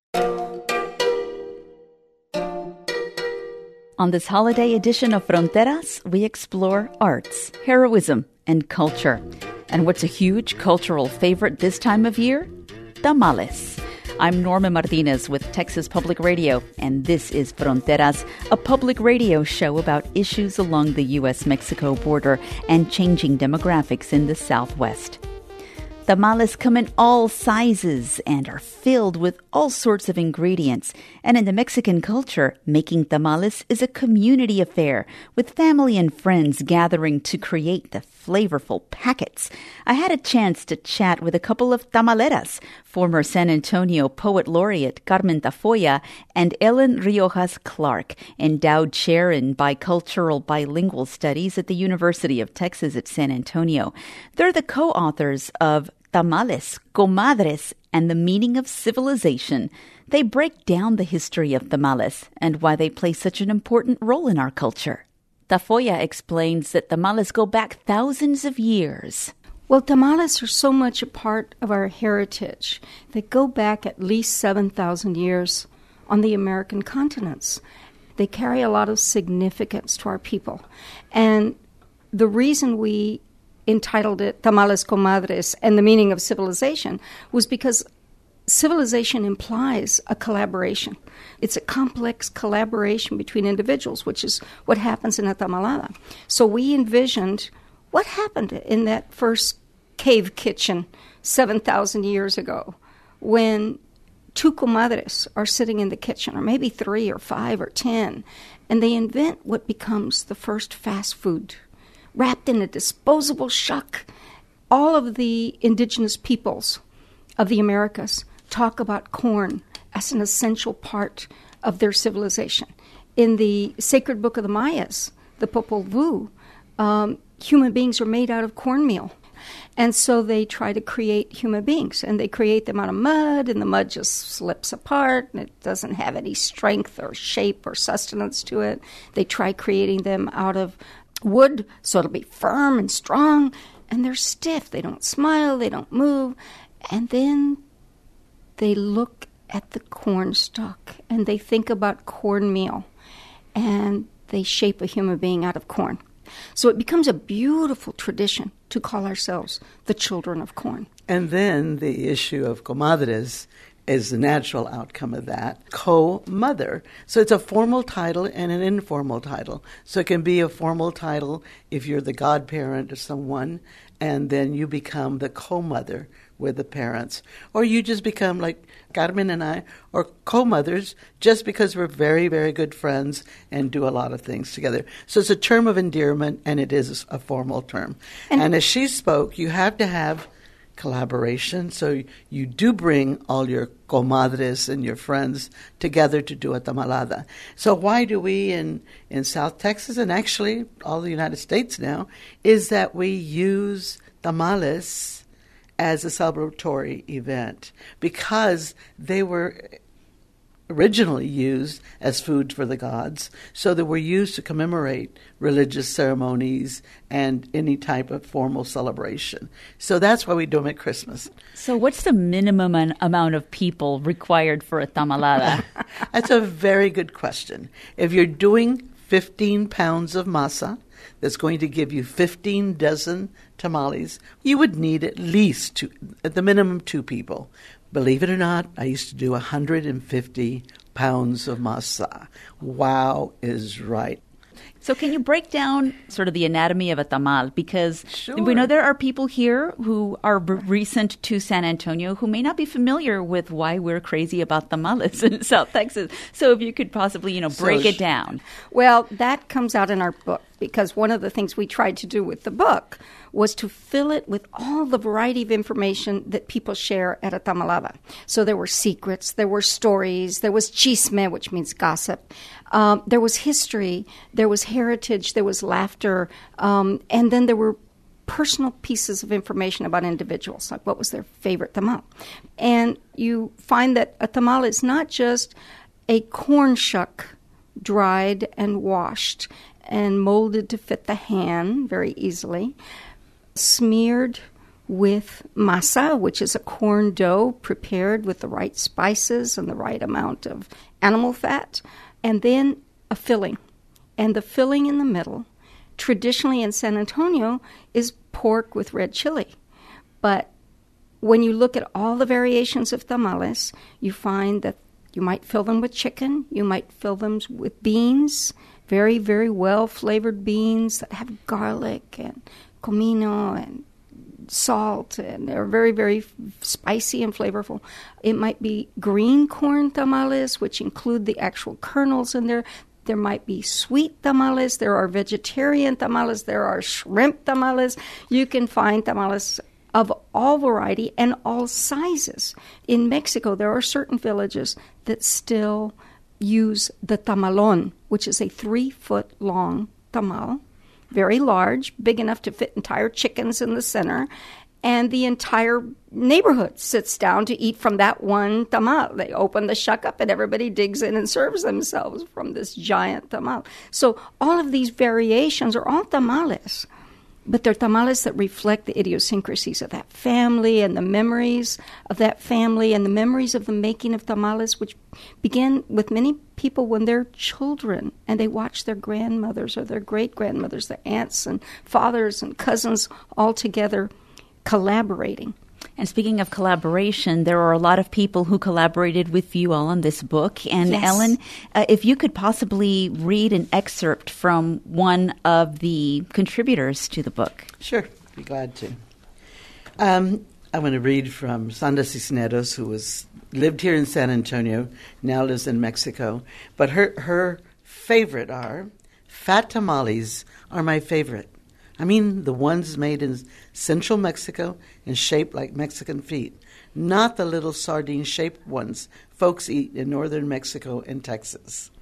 On this holiday edition of Fronteras, we explore arts, heroism, and culture. And what's a huge cultural favorite this time of year? Tamales. I'm Norma Martinez with Texas Public Radio, and this is Fronteras, a public radio show about issues along the U.S.-Mexico border and changing demographics in the Southwest. Tamales come in all sizes and are filled with all sorts of ingredients. And in the Mexican culture, making tamales is a community affair, with family and friends gathering to create the flavorful packets. I had a chance to chat with a couple of tamaleras, former San Antonio Poet Laureate Carmen Tafoya and Ellen Riojas Clark, endowed chair in bicultural bilingual studies at the University of Texas at San Antonio. They're the co-authors of Tamales, Comadres, and the Meaning of Civilization. They break down the history of tamales and why they play such an important role in our culture. Tafoya explains that tamales go back thousands of years. Well, tamales are so much a part of our heritage. They go back at least 7,000 years on the American continents. They carry a lot of significance to our people. And the reason we entitled it Tamales Comadres and the Meaning of Civilization was because civilization implies a collaboration. It's a complex collaboration between individuals, which is what happens in a tamalada. So we envisioned what happened in that first cave kitchen 7,000 years ago when two comadres are sitting in the kitchen, or maybe 3 or 5 or 10, and they invent what becomes the first fast food wrapped in a disposable shuck. All of the indigenous peoples of the Americas talk about corn as an essential part of their civilization. In the sacred book of the Mayas, the Popol Vuh, human beings are made out of cornmeal. And so they try to create human beings, and they create them out of mud, and the mud just slips apart, and it doesn't have any strength or shape or sustenance to it. They try creating them out of wood, so it'll be firm and strong, and they're stiff. They don't smile, they don't move. And then they look at the corn stalk, and they think about cornmeal, and they shape a human being out of corn. So it becomes a beautiful tradition to call ourselves the children of corn. And then the issue of comadres is the natural outcome of that. Co-mother. So it's a formal title and an informal title. So it can be a formal title if you're the godparent of someone, and then you become the co-mother with the parents. Or you just become, like Carmen and I, or co-mothers just because we're very, very good friends and do a lot of things together. So it's a term of endearment, and it is a formal term. And as she spoke, you have to have collaboration. So you do bring all your comadres and your friends together to do a tamalada. So why do we in South Texas, and actually all the United States now, is that we use tamales as a celebratory event because they were originally used as food for the gods, so they were used to commemorate religious ceremonies and any type of formal celebration. So that's why we do them at Christmas. So what's the minimum amount of people required for a tamalada? That's a very good question. If you're doing 15 pounds of masa, that's going to give you 15 dozen tamales, you would need at least at the minimum 2 people. Believe it or not, I used to do 150 pounds of masa. Wow is right. So can you break down sort of the anatomy of a tamal? Because we know there are people here who are recent to San Antonio who may not be familiar with why we're crazy about tamales in South Texas. So if you could possibly, break it down. Well, that comes out in our book, because one of the things we tried to do with the book was to fill it with all the variety of information that people share at a tamalada. So there were secrets, there were stories, there was chisme, which means gossip, there was history, there was heritage, there was laughter, and then there were personal pieces of information about individuals, like what was their favorite tamal. And you find that a tamal is not just a corn shuck dried and washed and molded to fit the hand very easily, smeared with masa, which is a corn dough prepared with the right spices and the right amount of animal fat, and then a filling. And the filling in the middle, traditionally in San Antonio, is pork with red chili. But when you look at all the variations of tamales, you find that you might fill them with chicken, you might fill them with beans, very, very well-flavored beans that have garlic and comino and salt, and they're very, very spicy and flavorful. It might be green corn tamales, which include the actual kernels in there. There might be sweet tamales. There are vegetarian tamales. There are shrimp tamales. You can find tamales of all variety and all sizes. In Mexico, there are certain villages that still use the tamalon, which is a 3-foot-long tamal, very large, big enough to fit entire chickens in the center, and the entire neighborhood sits down to eat from that one tamal. They open the shuck up and everybody digs in and serves themselves from this giant tamal. So all of these variations are all tamales, but they're tamales that reflect the idiosyncrasies of that family and the memories of that family and the memories of the making of tamales, which begin with many people when they're children and they watch their grandmothers or their great-grandmothers, their aunts and fathers and cousins all together collaborating. And speaking of collaboration, there are a lot of people who collaborated with you all on this book. And yes. Ellen, if you could possibly read an excerpt from one of the contributors to the book. Sure, be glad to. I'm going to read from Sandra Cisneros, who lived here in San Antonio, now lives in Mexico. But her favorite are, fat tamales are my favorite. I mean the ones made in central Mexico and shaped like Mexican feet, not the little sardine-shaped ones folks eat in northern Mexico and Texas.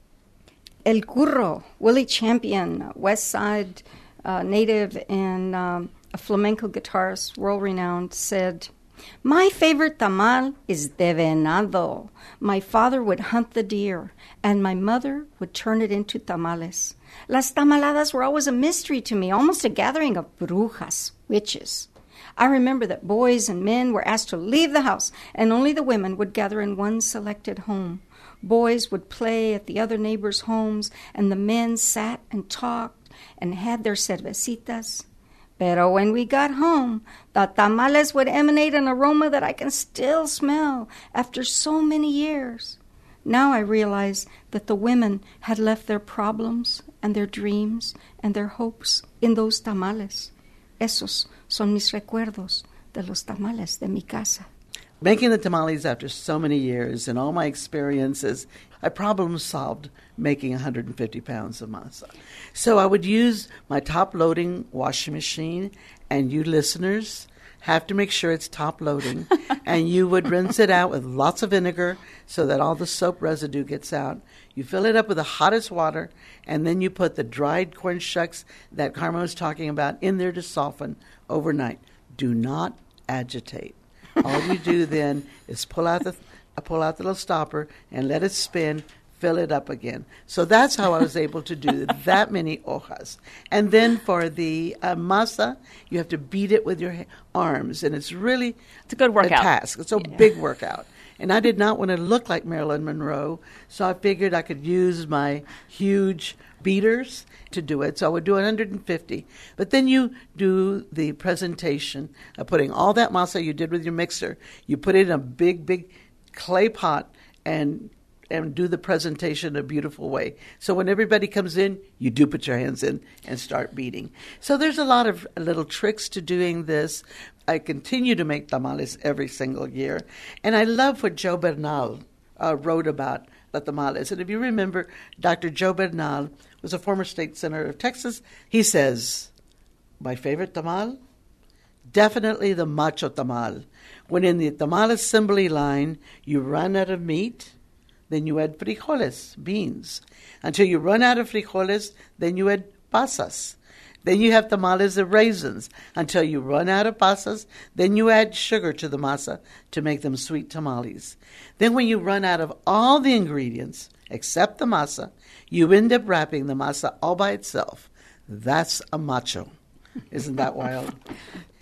El Curro, Willie Champion, West Side native and a flamenco guitarist, world-renowned, said, "My favorite tamal is de venado. My father would hunt the deer, and my mother would turn it into tamales. Las tamaladas were always a mystery to me, almost a gathering of brujas, witches. I remember that boys and men were asked to leave the house, and only the women would gather in one selected home. Boys would play at the other neighbors' homes, and the men sat and talked and had their cervecitas. Pero when we got home, the tamales would emanate an aroma that I can still smell after so many years. Now I realize that the women had left their problems and their dreams and their hopes in those tamales. Esos son mis recuerdos de los tamales de mi casa." Making the tamales after so many years and all my experiences, I problem solved making 150 pounds of masa. So I would use my top-loading washing machine, and you listeners have to make sure it's top-loading, and you would rinse it out with lots of vinegar so that all the soap residue gets out. You fill it up with the hottest water, and then you put the dried corn shucks that Carmen was talking about in there to soften overnight. Do not agitate. All you do then is pull out the little stopper and let it spin, fill it up again. So that's how I was able to do that many hojas. And then for the masa, you have to beat it with your arms, and it's really a good workout. A task. It's a big workout. And I did not want to look like Marilyn Monroe, so I figured I could use my huge beaters to do it. So I would do 150. But then you do the presentation of putting all that masa you did with your mixer, you put it in a big, big clay pot and do the presentation in a beautiful way. So when everybody comes in, you do put your hands in and start beating. So there's a lot of little tricks to doing this. I continue to make tamales every single year. And I love what Joe Bernal wrote about the tamales. And if you remember, Dr. Joe Bernal was a former state senator of Texas. He says, my favorite tamal? Definitely the macho tamal. When in the tamal assembly line, you run out of meat, then you add frijoles, beans. Until you run out of frijoles, then you add pasas. Then you have tamales of raisins. Until you run out of pasas, then you add sugar to the masa to make them sweet tamales. Then when you run out of all the ingredients, except the masa, you end up wrapping the masa all by itself. That's a macho. Isn't that wild?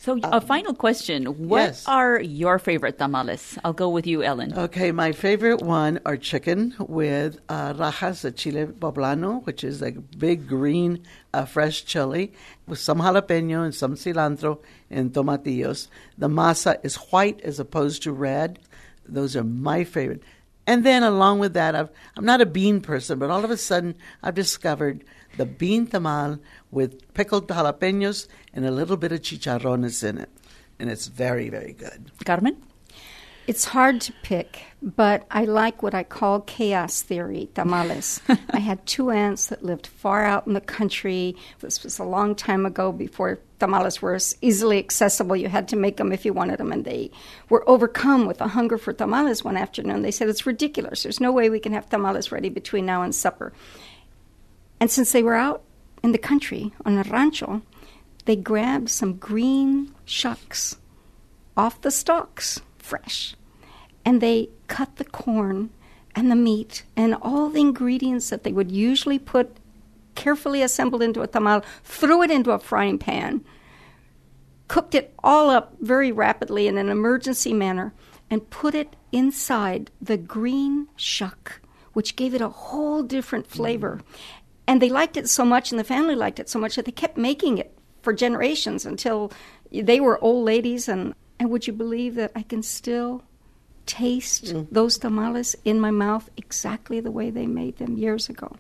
So a final question. What yes. are your favorite tamales? I'll go with you, Ellen. Okay, my favorite one are chicken with rajas de chile poblano, which is a big green fresh chili with some jalapeno and some cilantro and tomatillos. The masa is white as opposed to red. Those are my favorite. And then along with that, I'm not a bean person, but all of a sudden I've discovered the bean tamal with pickled jalapenos and a little bit of chicharrones in it. And it's very, very good. Carmen? It's hard to pick, but I like what I call chaos theory tamales. I had two aunts that lived far out in the country. This was a long time ago before tamales were easily accessible. You had to make them if you wanted them, and they were overcome with a hunger for tamales one afternoon. They said, it's ridiculous. There's no way we can have tamales ready between now and supper. And since they were out in the country on a rancho, they grabbed some green shucks off the stalks, fresh, and they cut the corn and the meat and all the ingredients that they would usually put carefully assembled into a tamal, threw it into a frying pan, cooked it all up very rapidly in an emergency manner, and put it inside the green shuck, which gave it a whole different flavor. And they liked it so much, and the family liked it so much, that they kept making it for generations until they were old ladies. And would you believe that I can still taste those tamales in my mouth exactly the way they made them years ago?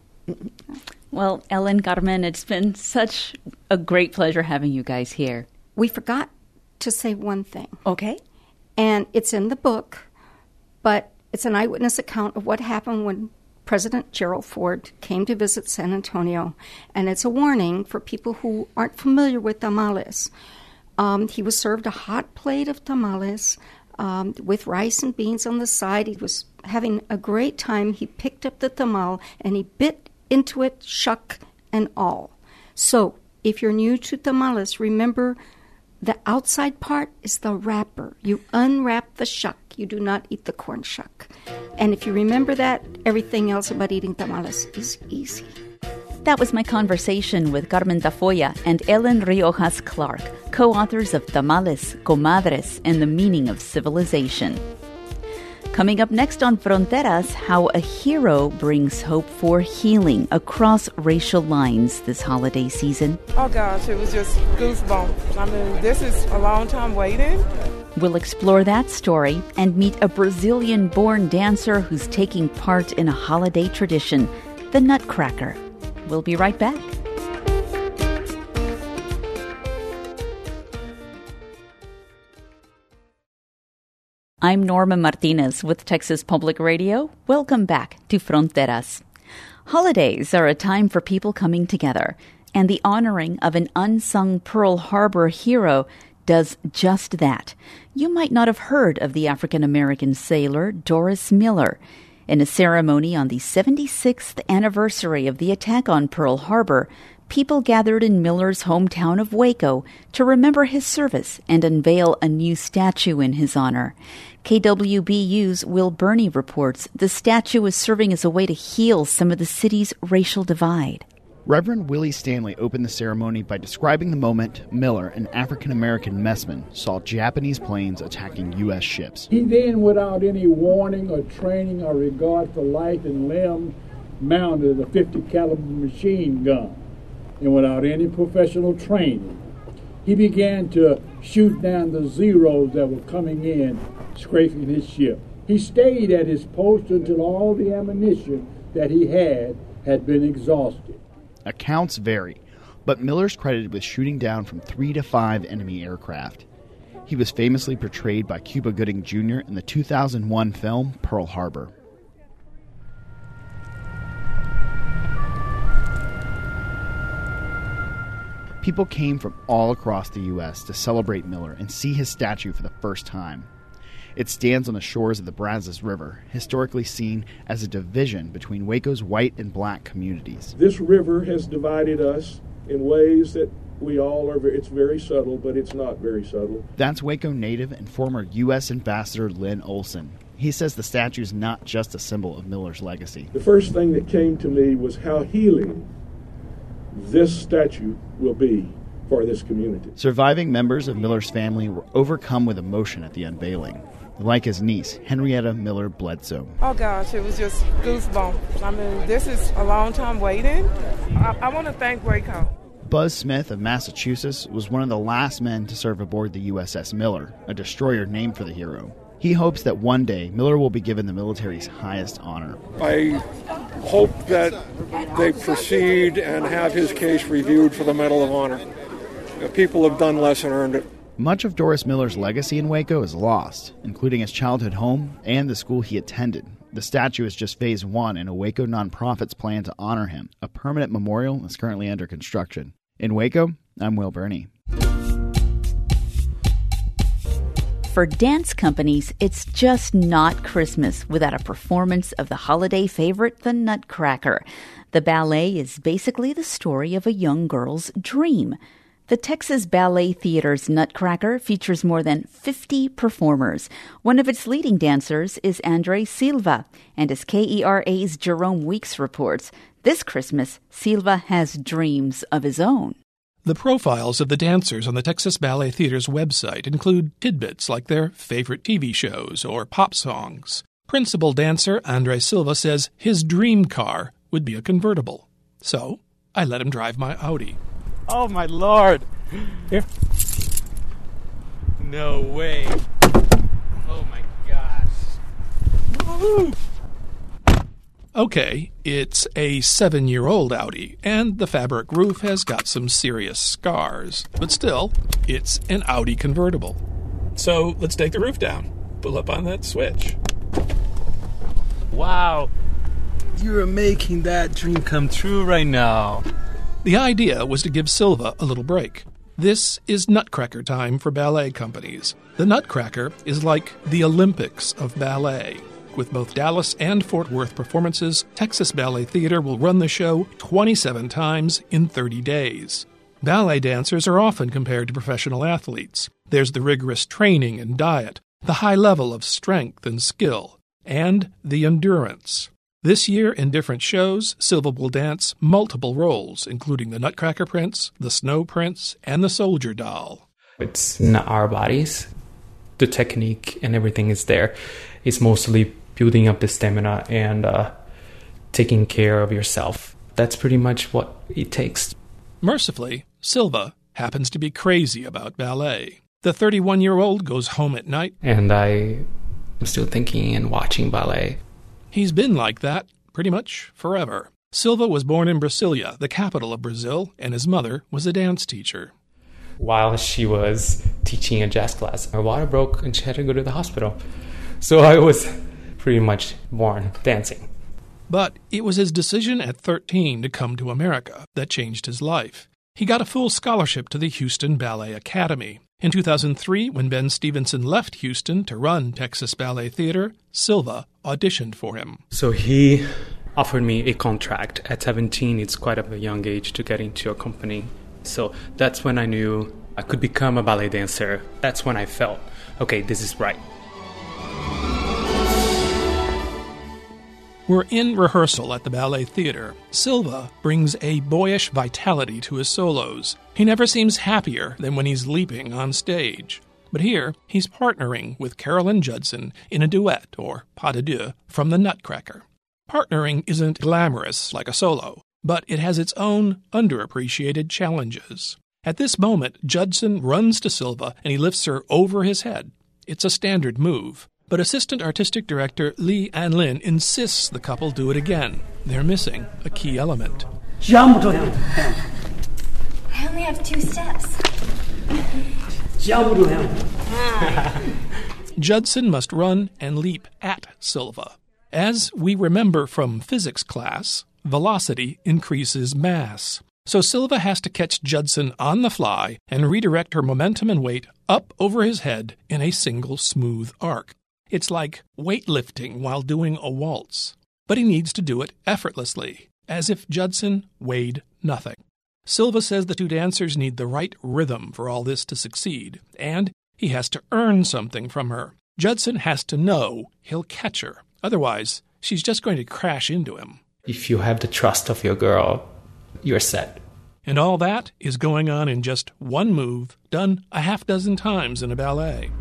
Well, Ellen, Carmen, it's been such a great pleasure having you guys here. We forgot to say one thing. Okay. And it's in the book, but it's an eyewitness account of what happened when President Gerald Ford came to visit San Antonio. And it's a warning for people who aren't familiar with tamales. He was served a hot plate of tamales with rice and beans on the side. He was having a great time. He picked up the tamal and he bit into it, shuck and all. So if you're new to tamales, remember the outside part is the wrapper. You unwrap the shuck. You do not eat the corn shuck. And if you remember that, everything else about eating tamales is easy. That was my conversation with Carmen Tafolla and Ellen Riojas Clark, co-authors of Tamales, Comadres, and the Meaning of Civilization. Coming up next on Fronteras, how a hero brings hope for healing across racial lines this holiday season. Oh gosh, it was just goosebumps. I mean, this is a long time waiting. We'll explore that story and meet a Brazilian-born dancer who's taking part in a holiday tradition, the Nutcracker. We'll be right back. I'm Norma Martinez with Texas Public Radio. Welcome back to Fronteras. Holidays are a time for people coming together, and the honoring of an unsung Pearl Harbor hero does just that. You might not have heard of the African-American sailor Doris Miller. In a ceremony on the 76th anniversary of the attack on Pearl Harbor, people gathered in Miller's hometown of Waco to remember his service and unveil a new statue in his honor. KWBU's Will Burney reports the statue is serving as a way to heal some of the city's racial divide. Reverend Willie Stanley opened the ceremony by describing the moment Miller, an African-American messman, saw Japanese planes attacking U.S. ships. He then, without any warning or training or regard for life and limb, mounted a 50 caliber machine gun. And without any professional training, he began to shoot down the Zeros that were coming in, scraping his ship. He stayed at his post until all the ammunition that he had been exhausted. Accounts vary, but Miller's credited with shooting down from 3 to 5 enemy aircraft. He was famously portrayed by Cuba Gooding Jr. in the 2001 film Pearl Harbor. People came from all across the U.S. to celebrate Miller and see his statue for the first time. It stands on the shores of the Brazos River, historically seen as a division between Waco's white and black communities. This river has divided us in ways that we all are, it's very subtle, but it's not very subtle. That's Waco native and former U.S. Ambassador Lynn Olson. He says the statue is not just a symbol of Miller's legacy. The first thing that came to me was how healing this statue will be for this community. Surviving members of Miller's family were overcome with emotion at the unveiling, like his niece, Henrietta Miller Bledsoe. Oh gosh, it was just goosebumps. I mean, this is a long time waiting. I want to thank Waco. Buzz Smith of Massachusetts was one of the last men to serve aboard the USS Miller, a destroyer named for the hero. He hopes that one day Miller will be given the military's highest honor. I hope that they proceed and have his case reviewed for the Medal of Honor. People have done less and earned it. Much of Doris Miller's legacy in Waco is lost, including his childhood home and the school he attended. The statue is just phase one in a Waco nonprofit's plan to honor him. A permanent memorial is currently under construction. In Waco, I'm Will Burney. For dance companies, it's just not Christmas without a performance of the holiday favorite, the Nutcracker. The ballet is basically the story of a young girl's dream. The Texas Ballet Theater's Nutcracker features more than 50 performers. One of its leading dancers is Andre Silva, and as KERA's Jerome Weeks reports, this Christmas, Silva has dreams of his own. The profiles of the dancers on the Texas Ballet Theater's website include tidbits like their favorite TV shows or pop songs. Principal dancer Andre Silva says his dream car would be a convertible. So I let him drive my Audi. Oh, my Lord. Here. No way. Oh, my gosh. Woo-hoo. Okay, it's a 7-year-old Audi, and the fabric roof has got some serious scars. But still, it's an Audi convertible. So let's take the roof down. Pull up on that switch. Wow. You're making that dream come true right now. The idea was to give Silva a little break. This is Nutcracker time for ballet companies. The Nutcracker is like the Olympics of ballet. With both Dallas and Fort Worth performances, Texas Ballet Theater will run the show 27 times in 30 days. Ballet dancers are often compared to professional athletes. There's the rigorous training and diet, the high level of strength and skill, and the endurance. This year, in different shows, Silva will dance multiple roles, including the Nutcracker Prince, the Snow Prince, and the Soldier Doll. It's not our bodies. The technique and everything is there. It's mostly building up the stamina and taking care of yourself. That's pretty much what it takes. Mercifully, Silva happens to be crazy about ballet. The 31-year-old goes home at night. And I'm still thinking and watching ballet. He's been like that pretty much forever. Silva was born in Brasilia, the capital of Brazil, and his mother was a dance teacher. While she was teaching a jazz class, her water broke and she had to go to the hospital. So I was pretty much born dancing. But it was his decision at 13 to come to America that changed his life. He got a full scholarship to the Houston Ballet Academy. In 2003, when Ben Stevenson left Houston to run Texas Ballet Theater, Silva auditioned for him. So he offered me a contract. At 17, it's quite a young age to get into a company. So that's when I knew I could become a ballet dancer. That's when I felt, okay, this is right. We're in rehearsal at the Ballet Theater. Silva brings a boyish vitality to his solos. He never seems happier than when he's leaping on stage. But here, he's partnering with Carolyn Judson in a duet, or pas de deux, from the Nutcracker. Partnering isn't glamorous like a solo, but it has its own underappreciated challenges. At this moment, Judson runs to Silva and he lifts her over his head. It's a standard move. But Assistant Artistic Director Lee Ann Lin insists the couple do it again. They're missing a key element. Jump to him. I only have 2 steps. Jump to him. Judson must run and leap at Silva. As we remember from physics class, velocity increases mass. So Silva has to catch Judson on the fly and redirect her momentum and weight up over his head in a single smooth arc. It's like weightlifting while doing a waltz. But he needs to do it effortlessly, as if Judson weighed nothing. Silva says the two dancers need the right rhythm for all this to succeed, and he has to earn something from her. Judson has to know he'll catch her. Otherwise, she's just going to crash into him. If you have the trust of your girl, you're set. And all that is going on in just one move, done a half dozen times in a ballet.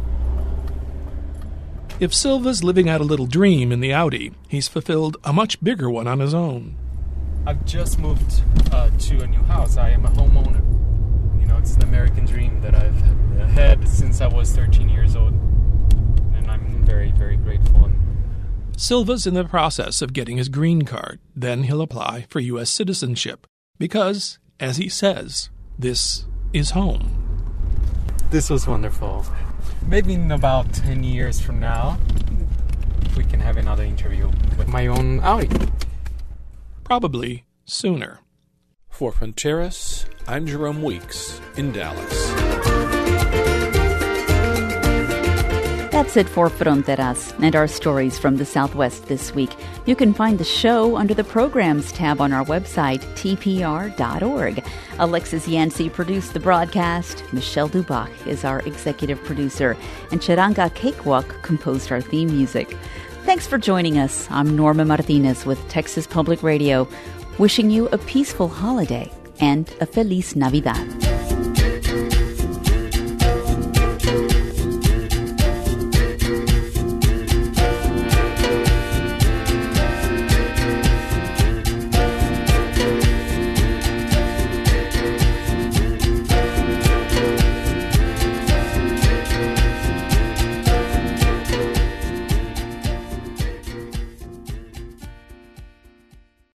If Silva's living out a little dream in the Audi, he's fulfilled a much bigger one on his own. I've just moved to a new house. I am a homeowner. You know, it's the American dream that I've had since I was 13 years old. And I'm very, very grateful. Silva's in the process of getting his green card. Then he'll apply for U.S. citizenship. Because, as he says, this is home. This was wonderful. Maybe in about 10 years from now, we can have another interview with my own Audi. Probably sooner. For Fronteras, I'm Jerome Weeks in Dallas. That's it for Fronteras and our stories from the Southwest this week. You can find the show under the Programs tab on our website, tpr.org. Alexis Yancey produced the broadcast. Michelle Dubach is our executive producer. And Charanga Cakewalk composed our theme music. Thanks for joining us. I'm Norma Martinez with Texas Public Radio, wishing you a peaceful holiday and a Feliz Navidad.